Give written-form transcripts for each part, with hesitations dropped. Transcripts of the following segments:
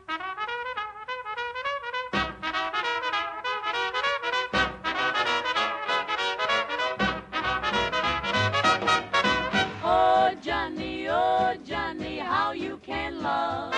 Oh Johnny, how you can love.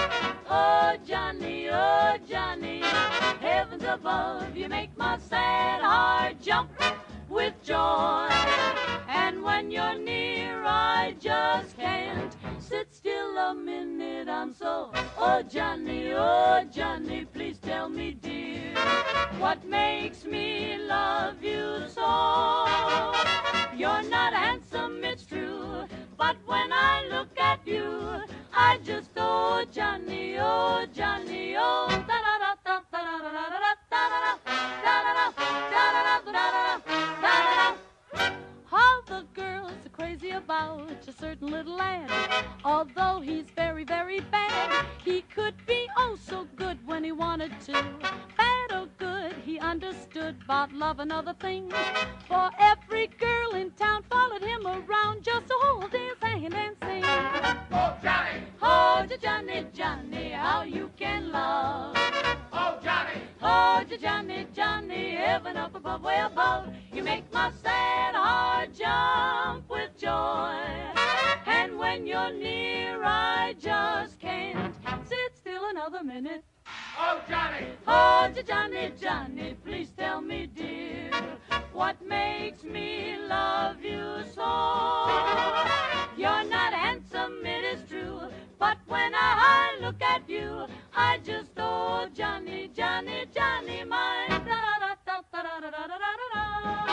Oh Johnny, heavens above, you make my sad heart jump with joy. And when you're near, I just can't sit still a minute. I'm so, oh Johnny, please tell me, dear, what makes me love you so? You're not handsome, it's true, but when I look at you, I just, oh Johnny, oh Johnny, oh da da da da da da da da da da da da da. All the girls are crazy about a certain little lad. Although he's very, very bad, he could be oh so good when he wanted to. Bad or good, he understood about love and other things. For every girl in town followed him around just to hold his hand and sing. Oh, Johnny! Oh, Johnny, how you can love. Oh, Johnny! Oh, Johnny, heaven up above, way above, you make my sad heart jump with joy. And when you're near, I just can't sit still another minute. Oh, Johnny! Oh, Johnny, please tell me, dear, what makes me love you so? You're not handsome, it is true, but when I look at you, I just, oh, Johnny, my da-da-da-da-da-da-da-da-da-da.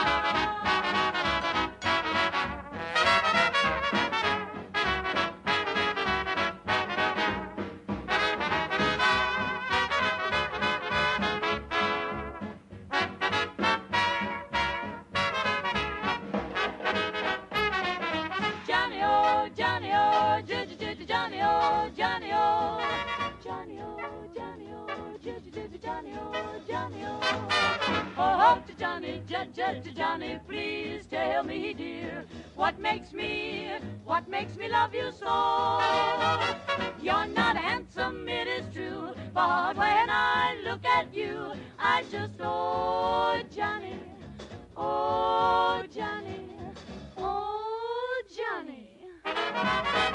Johnny, oh, Johnny, oh, Johnny, oh, Johnny, oh, Johnny, oh, Johnny, oh, Johnny, oh, Johnny, oh. Oh, to Johnny, please tell me, dear, what makes me love you so? You're not handsome, it is true, but when I look at you, I just, oh, Johnny, oh, Johnny, oh, Johnny.